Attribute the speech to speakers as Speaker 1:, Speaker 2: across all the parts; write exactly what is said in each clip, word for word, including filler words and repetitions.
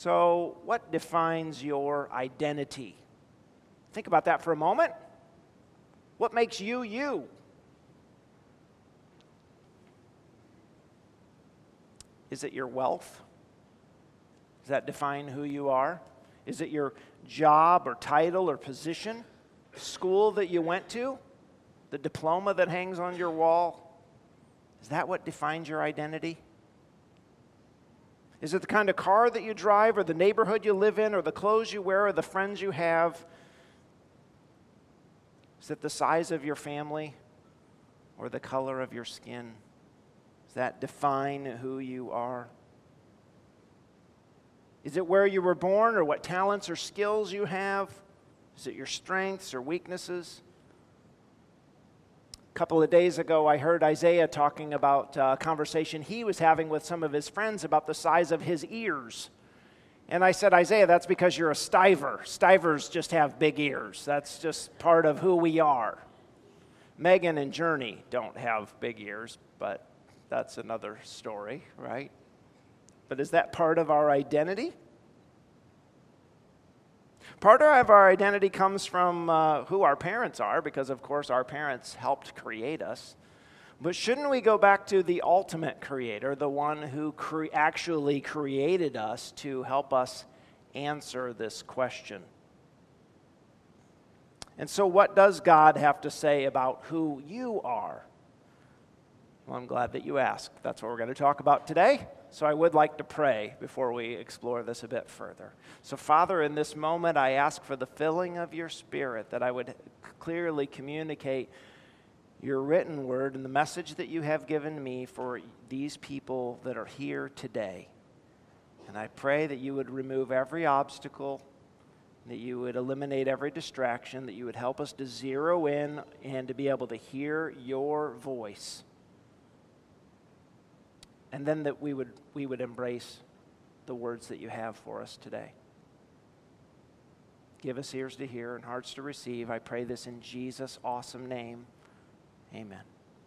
Speaker 1: So, what defines your identity? Think about that for a moment. What makes you you? Is it your wealth? Does that define who you are? Is it your job or title or position? School that you went to? The diploma that hangs on your wall? Is that what defines your identity? Is it the kind of car that you drive, or the neighborhood you live in, or the clothes you wear, or the friends you have? Is it the size of your family, or the color of your skin? Does that define who you are? Is it where you were born, or what talents or skills you have? Is it your strengths or weaknesses? A couple of days ago, I heard Isaiah talking about a conversation he was having with some of his friends about the size of his ears. And I said, Isaiah, that's because you're a stiver. Stivers just have big ears. That's just part of who we are. Megan and Journey don't have big ears, but that's another story, right? But is that part of our identity? Part of our identity comes from uh, who our parents are, because, of course, our parents helped create us. But shouldn't we go back to the ultimate creator, the one who cre- actually created us, to help us answer this question? And so what does God have to say about who you are? Well, I'm glad that you asked. That's what we're going to talk about today. So I would like to pray before we explore this a bit further. So, Father, in this moment, I ask for the filling of your Spirit, that I would clearly communicate your written word and the message that you have given me for these people that are here today. And I pray that you would remove every obstacle, that you would eliminate every distraction, that you would help us to zero in and to be able to hear your voice. And then that we would we would embrace the words that you have for us today. Give us ears to hear and hearts to receive. I pray this in Jesus' awesome name. Amen.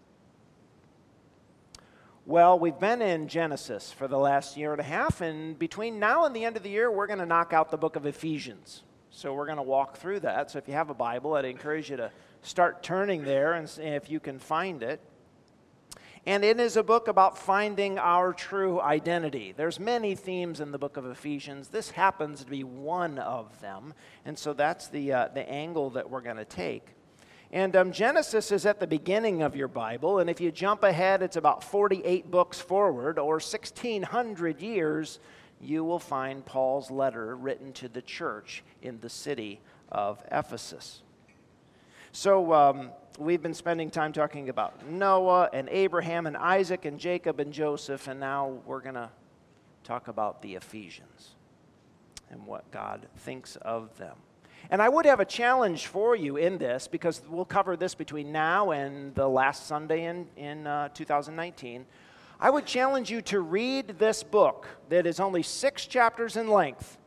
Speaker 1: Well, we've been in Genesis for the last year and a half, and between now and the end of the year, we're going to knock out the book of Ephesians. So we're going to walk through that. So if you have a Bible, I'd encourage you to start turning there and see if you can find it. And it is a book about finding our true identity. There's many themes in the book of Ephesians. This happens to be one of them. And so that's the, uh, the angle that we're going to take. And um, Genesis is at the beginning of your Bible. And if you jump ahead, it's about forty-eight books forward, or sixteen hundred years, you will find Paul's letter written to the church in the city of Ephesus. So um, we've been spending time talking about Noah and Abraham and Isaac and Jacob and Joseph, and now we're going to talk about the Ephesians and what God thinks of them. And I would have a challenge for you in this, because we'll cover this between now and the last Sunday in, in uh, two thousand nineteen. I would challenge you to read this book that is only six chapters in length.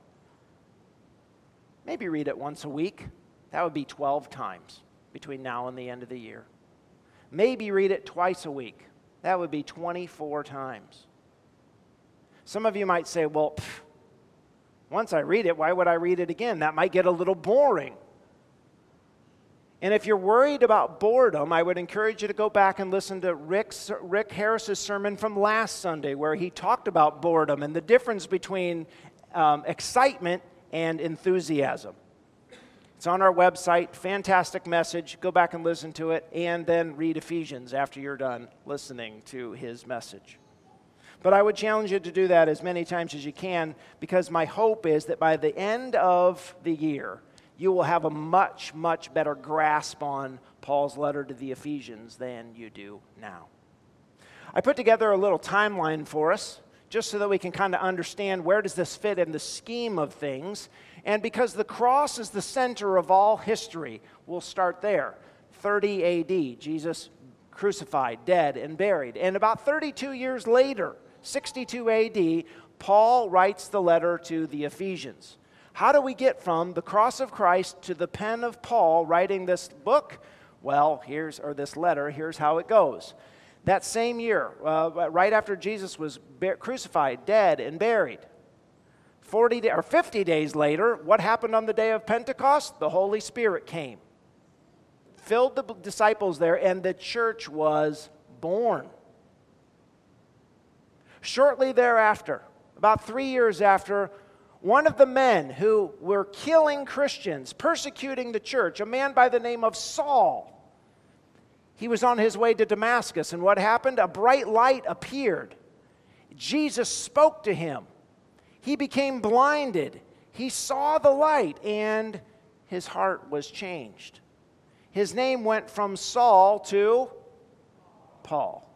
Speaker 1: Maybe read it once a week. That would be twelve times between now and the end of the year. Maybe read it twice a week. That would be twenty-four times. Some of you might say, well, pff, once I read it, why would I read it again? That might get a little boring. And if you're worried about boredom, I would encourage you to go back and listen to Rick's, Rick Harris's sermon from last Sunday, where he talked about boredom and the difference between um, excitement and enthusiasm. It's on our website, fantastic message. Go back and listen to it, and then read Ephesians after you're done listening to his message. But I would challenge you to do that as many times as you can, because my hope is that by the end of the year, you will have a much, much better grasp on Paul's letter to the Ephesians than you do now. I put together a little timeline for us, just so that we can kind of understand where does this fit in the scheme of things. And because the cross is the center of all history, we'll start there. thirty A D, Jesus crucified, dead, and buried. And about thirty-two years later, sixty-two A D, Paul writes the letter to the Ephesians. How do we get from the cross of Christ to the pen of Paul writing this book? Well, here's, or this letter, here's how it goes. That same year, uh, right after Jesus was crucified, dead, and buried, forty or fifty days later, what happened on the day of Pentecost? The Holy Spirit came, filled the disciples there, and the church was born. Shortly thereafter, about three years after, one of the men who were killing Christians, persecuting the church, a man by the name of Saul, he was on his way to Damascus, and what happened? A bright light appeared. Jesus spoke to him. He became blinded. He saw the light, and his heart was changed. His name went from Saul to Paul.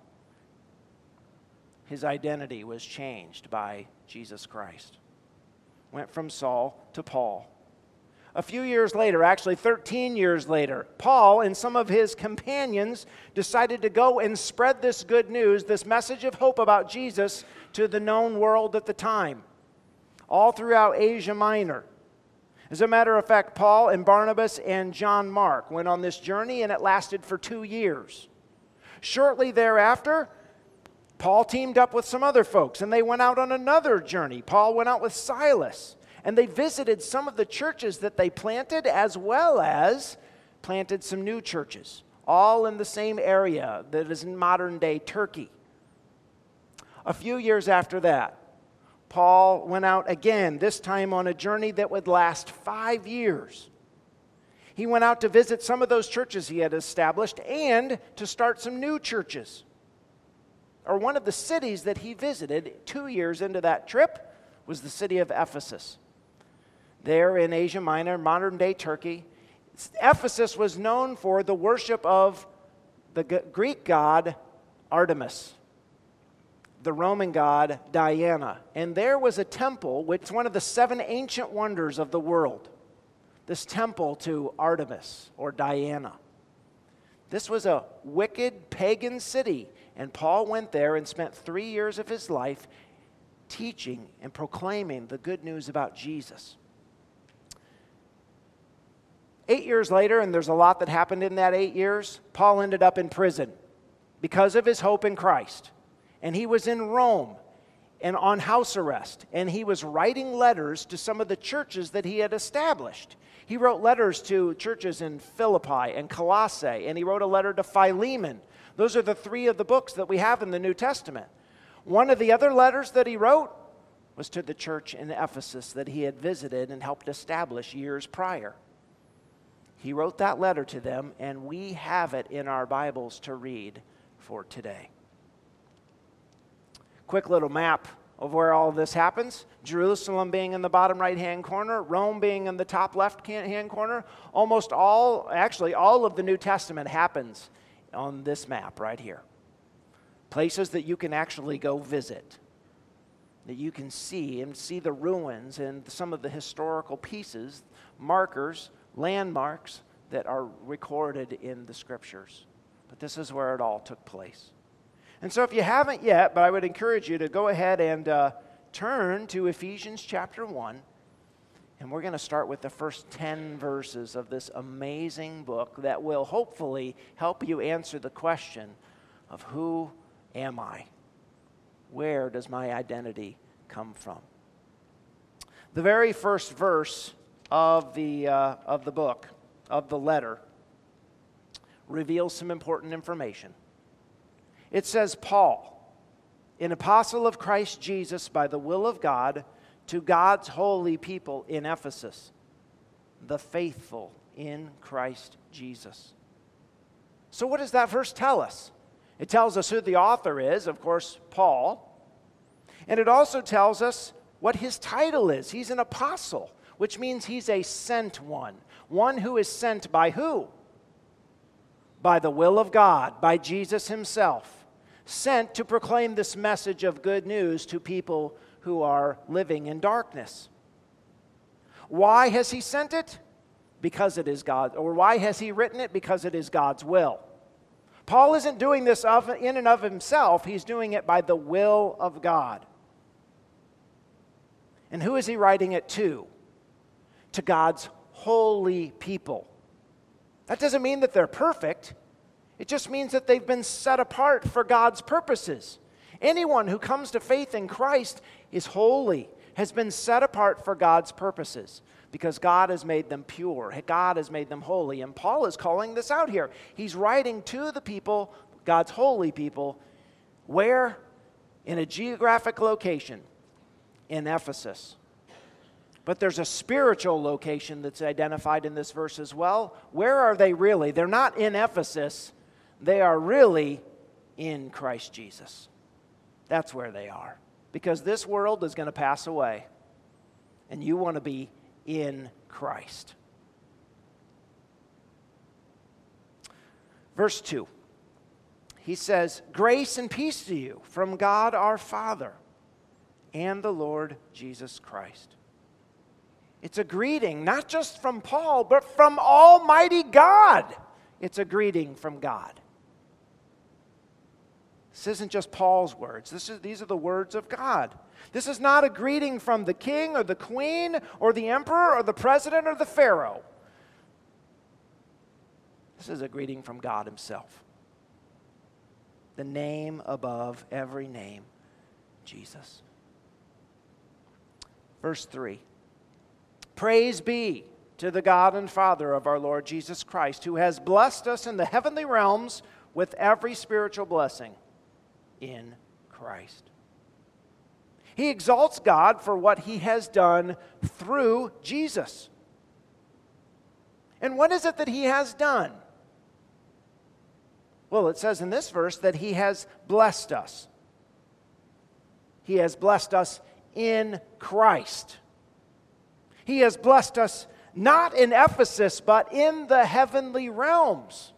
Speaker 1: His identity was changed by Jesus Christ. Went from Saul to Paul. A few years later, actually thirteen years later, Paul and some of his companions decided to go and spread this good news, this message of hope about Jesus, to the known world at the time, all throughout Asia Minor. As a matter of fact, Paul and Barnabas and John Mark went on this journey, and it lasted for two years. Shortly thereafter, Paul teamed up with some other folks, and they went out on another journey. Paul went out with Silas, and they visited some of the churches that they planted, as well as planted some new churches, all in the same area that is in modern-day Turkey. A few years after that, Paul went out again, this time on a journey that would last five years. He went out to visit some of those churches he had established and to start some new churches. Or one of the cities that he visited two years into that trip was the city of Ephesus. There in Asia Minor, modern-day Turkey, Ephesus was known for the worship of the Greek god Artemis, the Roman god Diana. And there was a temple, which is one of the seven ancient wonders of the world, this temple to Artemis or Diana. This was a wicked pagan city, and Paul went there and spent three years of his life teaching and proclaiming the good news about Jesus. Eight years later, and there's a lot that happened in that eight years, Paul ended up in prison because of his hope in Christ. And he was in Rome and on house arrest, and he was writing letters to some of the churches that he had established. He wrote letters to churches in Philippi and Colossae, and he wrote a letter to Philemon. Those are the three of the books that we have in the New Testament. One of the other letters that he wrote was to the church in Ephesus that he had visited and helped establish years prior. He wrote that letter to them, and we have it in our Bibles to read for today. Quick little map of where all of this happens. Jerusalem being in the bottom right-hand corner, Rome being in the top left-hand corner. Almost all, actually all of the New Testament happens on this map right here. Places that you can actually go visit, that you can see and see the ruins and some of the historical pieces, markers, landmarks that are recorded in the scriptures. But this is where it all took place. And so if you haven't yet, but I would encourage you to go ahead and uh, turn to Ephesians chapter one. And we're going to start with the first ten verses of this amazing book that will hopefully help you answer the question of who am I? Where does my identity come from? The very first verse of the, uh, of the book, of the letter, reveals some important information. It says, Paul, an apostle of Christ Jesus by the will of God, to God's holy people in Ephesus, the faithful in Christ Jesus. So what does that verse tell us? It tells us who the author is, of course, Paul. And it also tells us what his title is. He's an apostle, which means he's a sent one. One who is sent by who? By the will of God, by Jesus himself. Sent to proclaim this message of good news to people who are living in darkness. Why has he sent it? Because it is God. Or why has he written it? Because it is God's will. Paul isn't doing this of, in and of himself. He's doing it by the will of God. And who is he writing it to? To God's holy people. That doesn't mean that they're perfect. It just means that they've been set apart for God's purposes. Anyone who comes to faith in Christ is holy, has been set apart for God's purposes because God has made them pure. God has made them holy. And Paul is calling this out here. He's writing to the people, God's holy people, where? In a geographic location, in Ephesus. But there's a spiritual location that's identified in this verse as well. Where are they really? They're not in Ephesus. They are really in Christ Jesus. That's where they are. Because this world is going to pass away. And you want to be in Christ. Verse two. He says, "Grace and peace to you from God our Father and the Lord Jesus Christ." It's a greeting, not just from Paul, but from Almighty God. It's a greeting from God. This isn't just Paul's words. This is, these are the words of God. This is not a greeting from the king or the queen or the emperor or the president or the pharaoh. This is a greeting from God himself. The name above every name, Jesus. Verse three. Praise be to the God and Father of our Lord Jesus Christ, who has blessed us in the heavenly realms with every spiritual blessing in Christ. He exalts God for what he has done through Jesus. And what is it that he has done? Well, it says in this verse that he has blessed us. He has blessed us in Christ. He has blessed us not in Ephesus, but in the heavenly realms.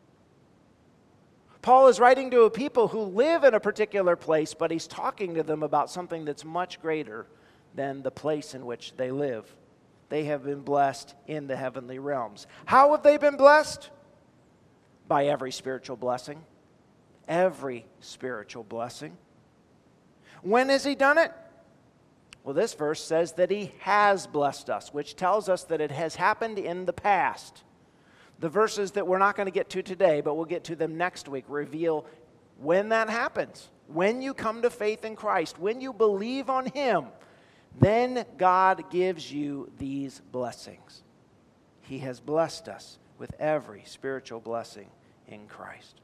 Speaker 1: Paul is writing to a people who live in a particular place, but he's talking to them about something that's much greater than the place in which they live. They have been blessed in the heavenly realms. How have they been blessed? By every spiritual blessing. Every spiritual blessing. When has he done it? Well, this verse says that he has blessed us, which tells us that it has happened in the past. The verses that we're not going to get to today, but we'll get to them next week, reveal when that happens. When you come to faith in Christ, when you believe on him, then God gives you these blessings. He has blessed us with every spiritual blessing in Christ.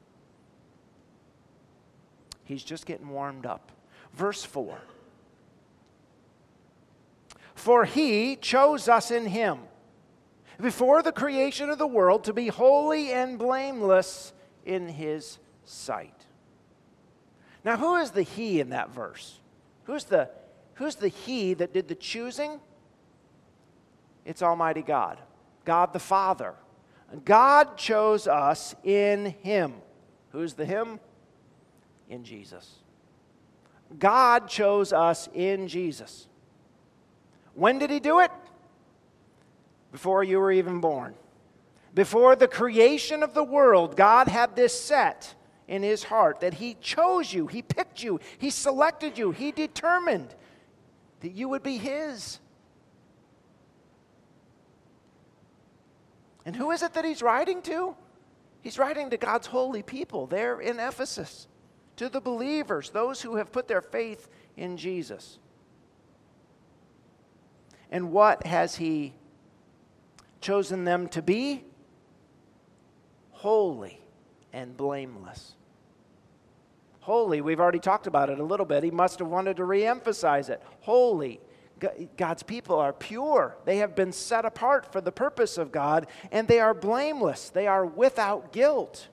Speaker 1: He's just getting warmed up. Verse four. For he chose us in him before the creation of the world to be holy and blameless in his sight. Now, who is the he in that verse? Who's the, who's the he that did the choosing? It's Almighty God, God the Father. God chose us in him. Who's the him? In Jesus. God chose us in Jesus. When did he do it? Before you were even born. Before the creation of the world, God had this set in his heart that he chose you, he picked you, he selected you, he determined that you would be his. And who is it that he's writing to? He's writing to God's holy people there in Ephesus, to the believers, those who have put their faith in Jesus. And what has he chosen them to be? Holy and blameless. Holy, we've already talked about it a little bit. He must have wanted to re-emphasize it. Holy. God's people are pure. They have been set apart for the purpose of God, and they are blameless. They are without guilt.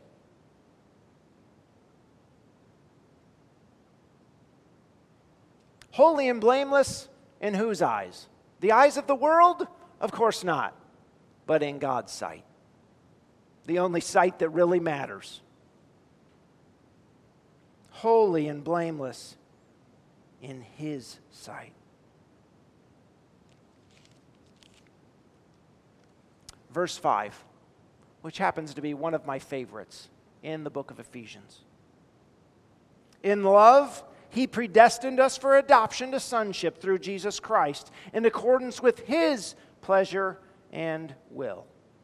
Speaker 1: Holy and blameless in whose eyes? The eyes of the world? Of course not. But in God's sight. The only sight that really matters. Holy and blameless in his sight. Verse five, which happens to be one of my favorites in the book of Ephesians. In love, he predestined us for adoption to sonship through Jesus Christ in accordance with his pleasure and will.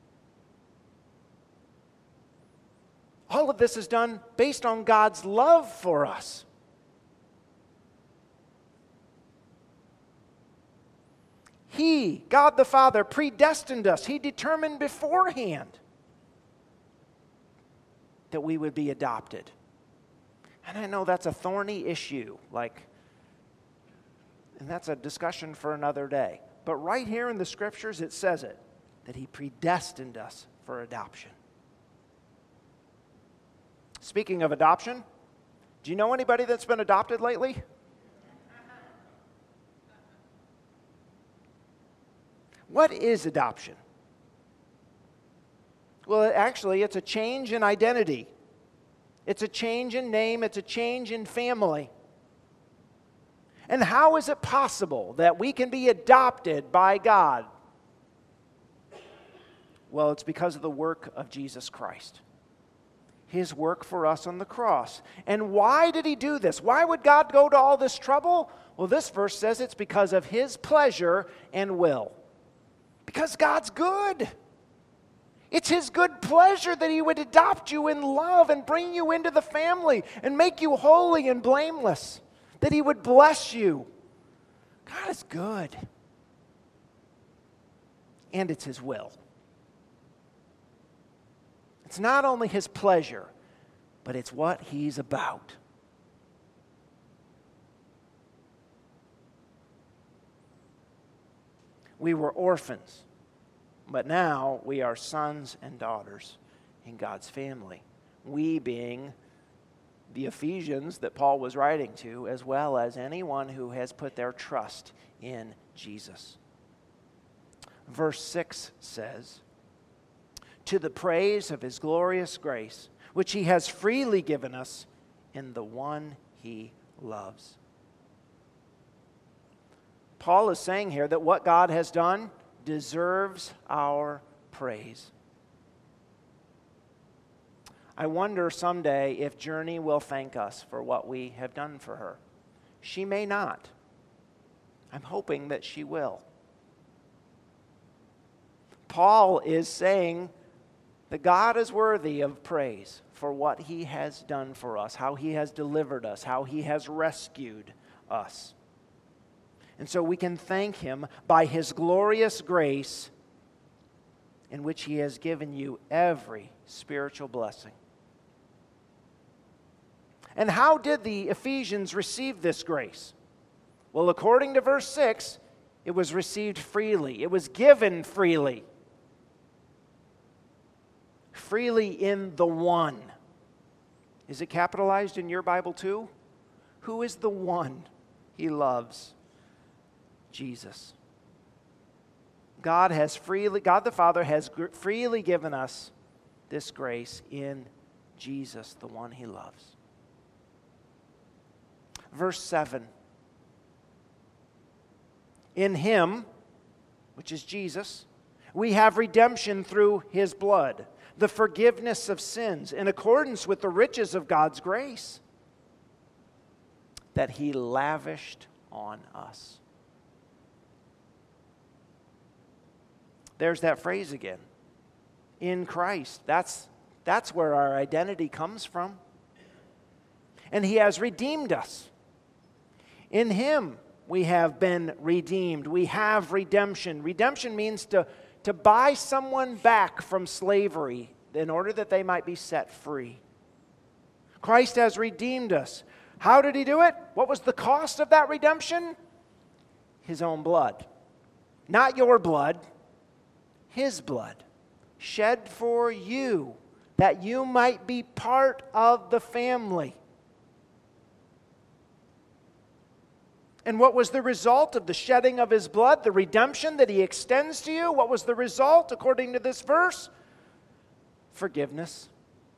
Speaker 1: All of this is done based on God's love for us. He, God the Father, predestined us. He determined beforehand that we would be adopted. And I know that's a thorny issue, like, and that's a discussion for another day. But right here in the Scriptures, it says it, that He predestined us for adoption. Speaking of adoption, do you know anybody that's been adopted lately? What is adoption? Well, actually, it's a change in identity. It's a change in name. It's a change in family. And how is it possible that we can be adopted by God? Well, it's because of the work of Jesus Christ. His work for us on the cross. And why did He do this? Why would God go to all this trouble? Well, this verse says it's because of His pleasure and will. Because God's good. It's His good pleasure that He would adopt you in love and bring you into the family and make you holy and blameless. That He would bless you. God is good. And it's His will. It's not only His pleasure, but it's what He's about. We were orphans, but now we are sons and daughters in God's family. We being the Ephesians that Paul was writing to, as well as anyone who has put their trust in Jesus. Verse six says, "To the praise of His glorious grace, which He has freely given us in the one He loves." Paul is saying here that what God has done deserves our praise. I wonder someday if Journey will thank us for what we have done for her. She may not. I'm hoping that she will. Paul is saying that God is worthy of praise for what He has done for us, how He has delivered us, how He has rescued us. And so we can thank Him by His glorious grace in which He has given you every spiritual blessing. And how did the Ephesians receive this grace? Well, according to verse six, it was received freely. It was given freely. Freely in the one. Is it capitalized in your Bible too? Who is the one He loves? Jesus. God has freely, God the Father has gr- freely given us this grace in Jesus, the one He loves. Verse seven. In Him, which is Jesus, we have redemption through His blood, the forgiveness of sins, in accordance with the riches of God's grace that He lavished on us. There's that phrase again. In Christ. That's, that's where our identity comes from. And He has redeemed us. In Him we have been redeemed. We have redemption. Redemption means to, to buy someone back from slavery in order that they might be set free. Christ has redeemed us. How did He do it? What was the cost of that redemption? His own blood. Not your blood. His blood, shed for you, that you might be part of the family. And what was the result of the shedding of His blood, the redemption that He extends to you? What was the result, according to this verse? Forgiveness.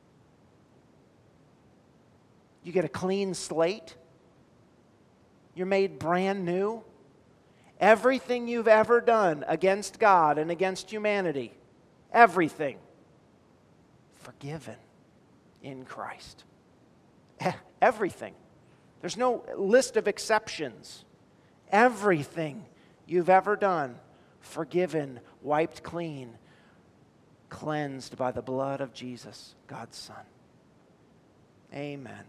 Speaker 1: You get a clean slate. You're made brand new. Everything you've ever done against God and against humanity, everything, forgiven in Christ. Everything. There's no list of exceptions. Everything you've ever done, forgiven, wiped clean, cleansed by the blood of Jesus, God's Son. Amen.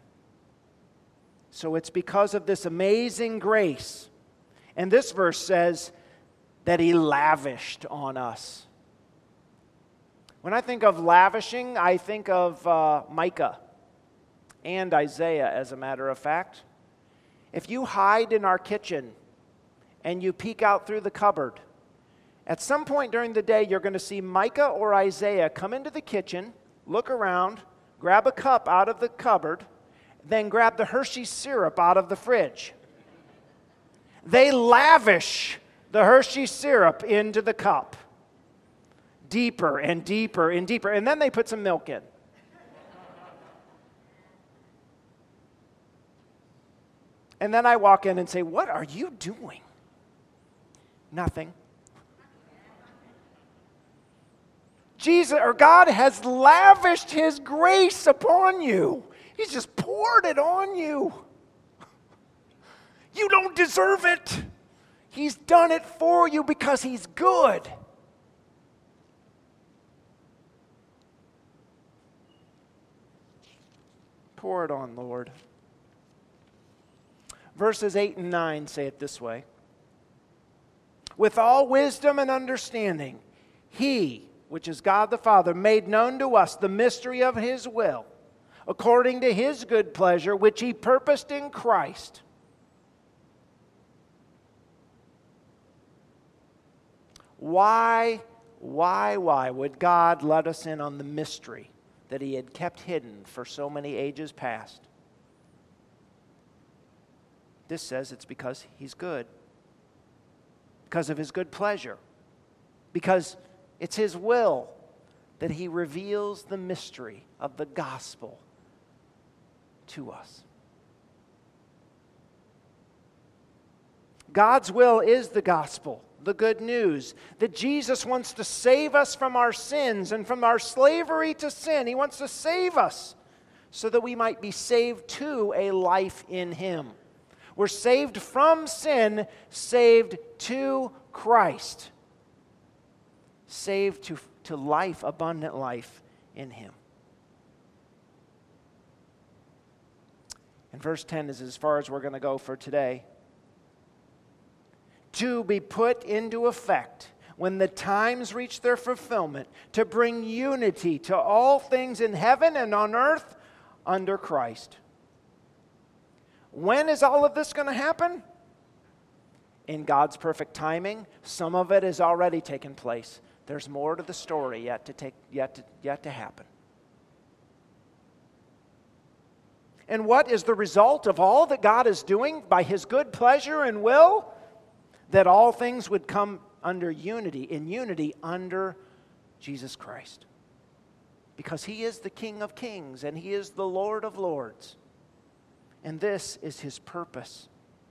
Speaker 1: So it's because of this amazing grace. And this verse says that he lavished on us. When I think of lavishing, I think of uh, Micah and Isaiah, as a matter of fact. If you hide in our kitchen and you peek out through the cupboard, at some point during the day, you're going to see Micah or Isaiah come into the kitchen, look around, grab a cup out of the cupboard, then grab the Hershey syrup out of the fridge. They lavish the Hershey syrup into the cup, deeper and deeper and deeper, and then they put some milk in. And then I walk in and say, "What are you doing?" Nothing. Jesus, or God has lavished his grace upon you. He's just poured it on you. You don't deserve it. He's done it for you because he's good. Pour it on, Lord. Verses eight and nine say it this way. With all wisdom and understanding, he, which is God the Father, made known to us the mystery of his will, according to his good pleasure, which he purposed in Christ. Why, why, why would God let us in on the mystery that he had kept hidden for so many ages past? This says it's because he's good. Because of his good pleasure. Because it's his will that he reveals the mystery of the gospel to us. God's will is the gospel, the good news, that Jesus wants to save us from our sins and from our slavery to sin. He wants to save us so that we might be saved to a life in him. We're saved from sin, saved to Christ, saved to, to life, abundant life in him. And verse ten is as far as we're going to go for today. To be put into effect when the times reach their fulfillment, to bring unity to all things in heaven and on earth under Christ. When is all of this going to happen? In God's perfect timing. Some of it has already taken place. There's more to the story yet to take, yet to, yet to happen. And what is the result of all that God is doing by his good pleasure and will? That all things would come under unity, in unity under Jesus Christ. Because he is the King of kings and he is the Lord of lords. And this is his purpose.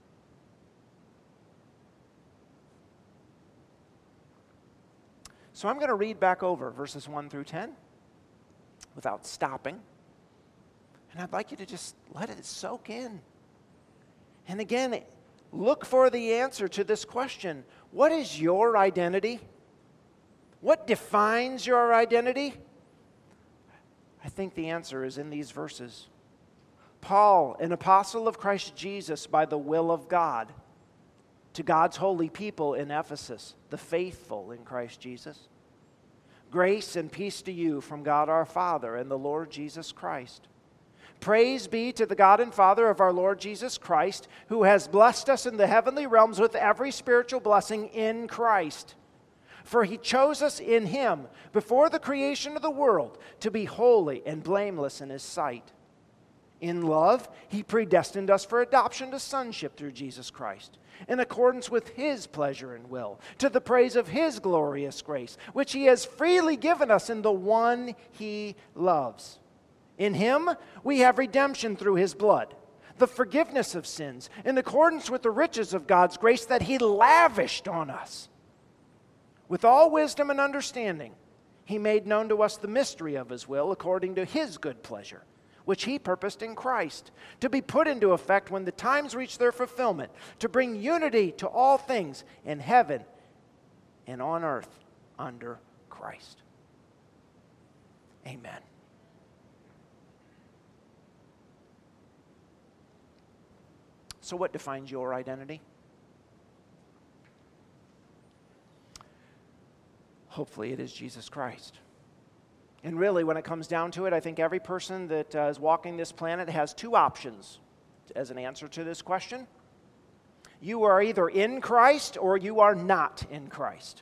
Speaker 1: So I'm going to read back over verses one through ten without stopping. And I'd like you to just let it soak in. And again, look for the answer to this question. What is your identity? What defines your identity? I think the answer is in these verses. Paul, an apostle of Christ Jesus by the will of God, to God's holy people in Ephesus, the faithful in Christ Jesus. Grace and peace to you from God our Father and the Lord Jesus Christ. Praise be to the God and Father of our Lord Jesus Christ, who has blessed us in the heavenly realms with every spiritual blessing in Christ. For he chose us in him before the creation of the world to be holy and blameless in his sight. In love, he predestined us for adoption to sonship through Jesus Christ, in accordance with his pleasure and will, to the praise of his glorious grace, which he has freely given us in the one he loves. In him we have redemption through his blood, the forgiveness of sins, in accordance with the riches of God's grace that he lavished on us. With all wisdom and understanding, he made known to us the mystery of his will according to his good pleasure, which he purposed in Christ, to be put into effect when the times reach their fulfillment, to bring unity to all things in heaven and on earth under Christ. Amen. So what defines your identity? Hopefully it is Jesus Christ. And really, when it comes down to it, I think every person that uh, is walking this planet has two options as an answer to this question. You are either in Christ or you are not in Christ.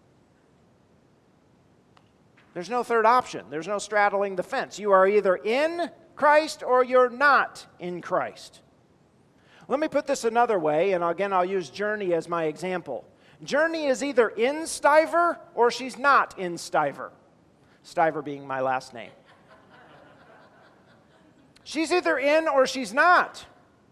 Speaker 1: There's no third option. There's no straddling the fence. You are either in Christ or you're not in Christ. Let me put this another way, and again, I'll use Journey as my example. Journey is either in Stiver or she's not in Stiver. Stiver being my last name. She's either in or she's not.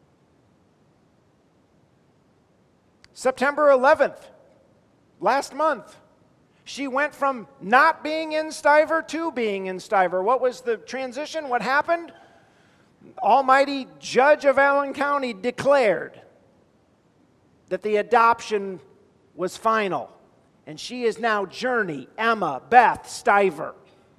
Speaker 1: September eleventh, last month, she went from not being in Stiver to being in Stiver. What was the transition? What happened? Almighty Judge of Allen County declared that the adoption was final. And she is now Journey, Emma, Beth, Stiver.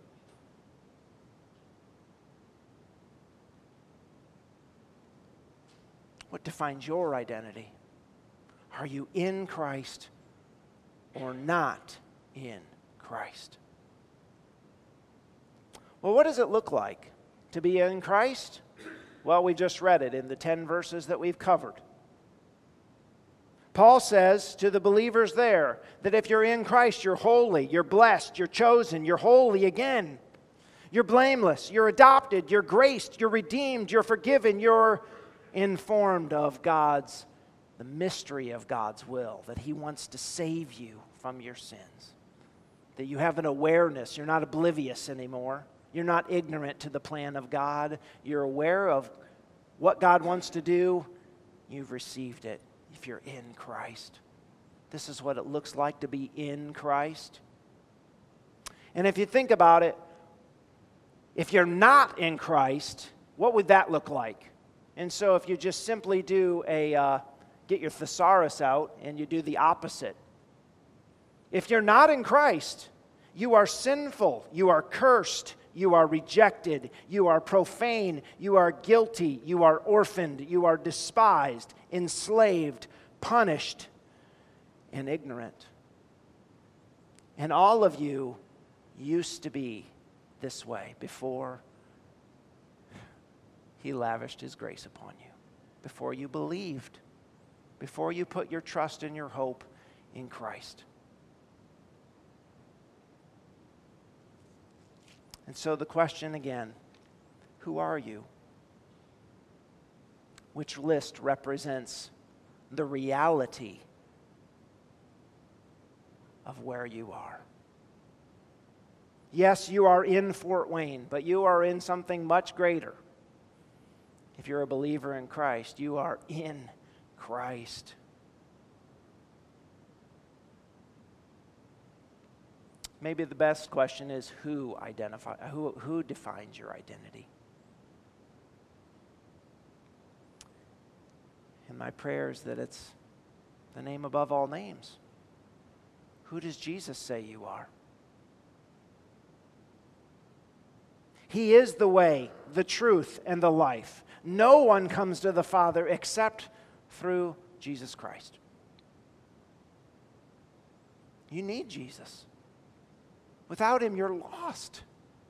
Speaker 1: What defines your identity? Are you in Christ or not in Christ? Well, what does it look like to be in Christ? Well, we just read it in the ten verses that we've covered. Paul says to the believers there that if you're in Christ, you're holy, you're blessed, you're chosen, you're holy again. You're blameless, you're adopted, you're graced, you're redeemed, you're forgiven, you're informed of God's, the mystery of God's will, that He wants to save you from your sins. That you have an awareness, you're not oblivious anymore. You're not ignorant to the plan of God. You're aware of what God wants to do. You've received it if you're in Christ. This is what it looks like to be in Christ. And if you think about it, if you're not in Christ, what would that look like? And so if you just simply do a, uh, get your thesaurus out and you do the opposite. If you're not in Christ, you are sinful, you are cursed, you are rejected, you are profane, you are guilty, you are orphaned, you are despised, enslaved, punished, and ignorant. And all of you used to be this way before He lavished His grace upon you, before you believed, before you put your trust and your hope in Christ. And so the question again, who are you? Which list represents the reality of where you are? Yes, you are in Fort Wayne, but you are in something much greater. If you're a believer in Christ, you are in Christ. Maybe the best question is who identify who who defines your identity? And my prayer is that it's the name above all names. Who does Jesus say you are? He is the way, the truth, and the life. No one comes to the Father except through Jesus Christ. You need Jesus. Without Him, you're lost.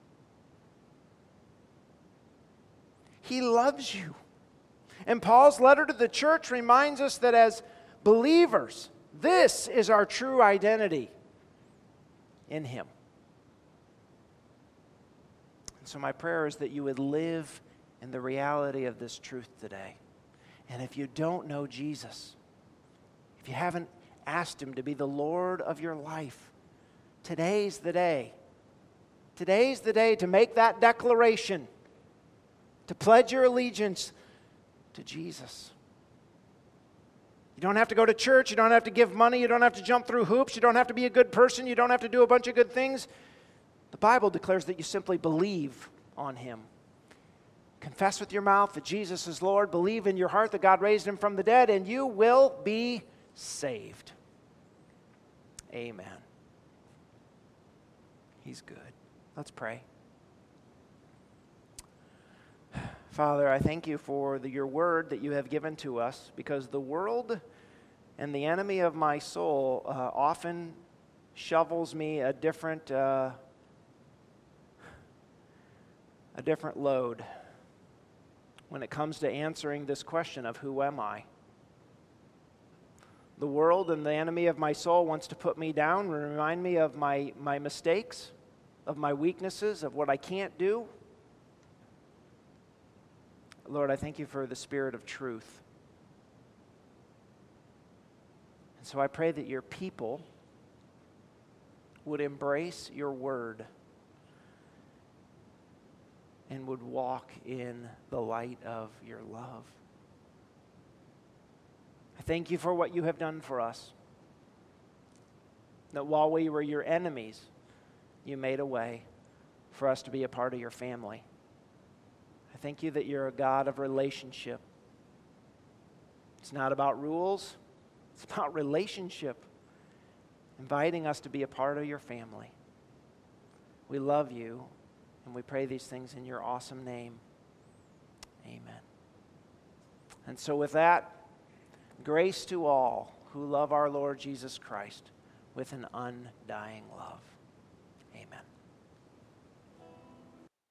Speaker 1: He loves you. And Paul's letter to the church reminds us that as believers, this is our true identity in Him. And so my prayer is that you would live in the reality of this truth today. And if you don't know Jesus, if you haven't asked Him to be the Lord of your life, today's the day. Today's the day to make that declaration, to pledge your allegiance to Jesus. You don't have to go to church. You don't have to give money. You don't have to jump through hoops. You don't have to be a good person. You don't have to do a bunch of good things. The Bible declares that you simply believe on Him. Confess with your mouth that Jesus is Lord. Believe in your heart that God raised Him from the dead, and you will be saved. Amen. He's good. Let's pray. Father, I thank You for the, Your word that You have given to us, because the world and the enemy of my soul uh, often shovels me a different, uh, a different load when it comes to answering this question of who am I? The world and the enemy of my soul wants to put me down and remind me of my, my mistakes, of my weaknesses, of what I can't do. Lord, I thank you for the spirit of truth. And so I pray that your people would embrace your word and would walk in the light of your love. I thank you for what you have done for us. That while we were your enemies, you made a way for us to be a part of your family. I thank you that you're a God of relationship. It's not about rules, it's about relationship, inviting us to be a part of your family. We love you, and we pray these things in your awesome name. Amen. And so with that, grace to all who love our Lord Jesus Christ with an undying love. Amen.